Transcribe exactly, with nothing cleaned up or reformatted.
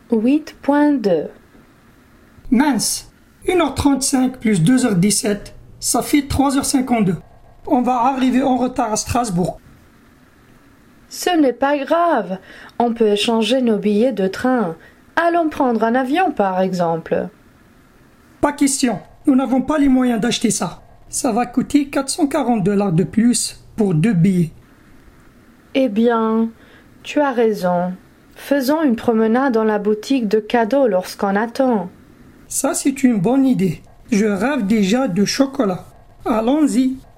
huit point deux. Mince, une heure trente-cinq plus deux heures dix-sept, ça fait trois heures cinquante-deux. On va arriver en retard à Strasbourg. Ce n'est pas grave, on peut échanger nos billets de train. Allons prendre un avion par exemple. Pas question, nous n'avons pas les moyens d'acheter ça. Ça va coûter quatre cent quarante dollars de plus pour deux billets. Eh bien, tu as raison. Faisons une promenade dans la boutique de cadeaux lorsqu'on attend. Ça, c'est une bonne idée. Je rêve déjà de chocolat. Allons-y.